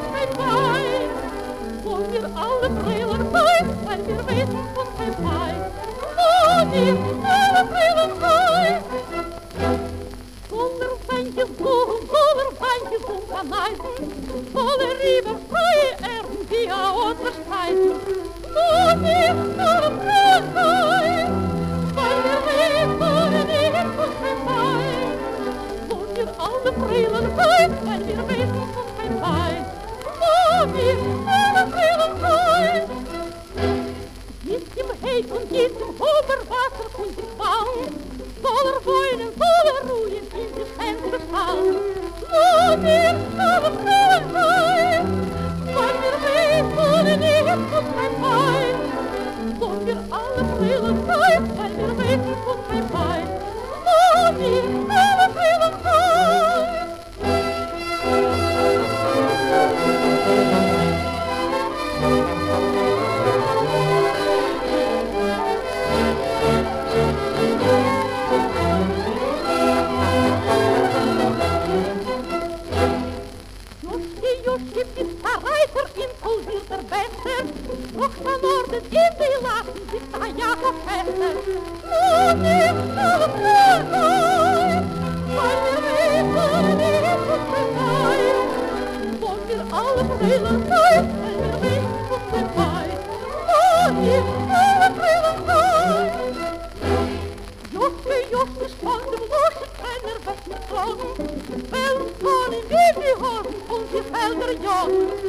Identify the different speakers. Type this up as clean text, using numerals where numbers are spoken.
Speaker 1: hij bij. Voor weer alle brillen bij, en weer weten wat hij bij. Voor weer alle brillen bij. Zonder bandjes om van mij. Volle riemen vrije er via onderscheid. Voor weer alle brillen bij. Voor weer weten wat hij bij. Voor weer alle brillen bij, en weer weten wat hij bij. Voor weer alle brillen bij. Jestem heet und jestem hoger Wasser und die Bahn, voller Weinen, voller Ruhen in die Fenster schauen. Wo wir alle Brillen bei, weil wir wissen nicht, was mein Bein. Wo wir alle Brillen bei, weil wir wissen, was mein Bein. Wo wir alle Brillen bei. Josje is een reiter impulsierter Bester, nog van orde in die laten zit aan Jacob Hester. Nu niet alle vrijheid, maar we weten niet wat we zijn. Voor weer alle brillen uit, en we weten wat we zijn. Nu niet alle brillen uit. Josje sprang de losse Trenner weg met vloggen, wel van in die horen, ons je velder jong.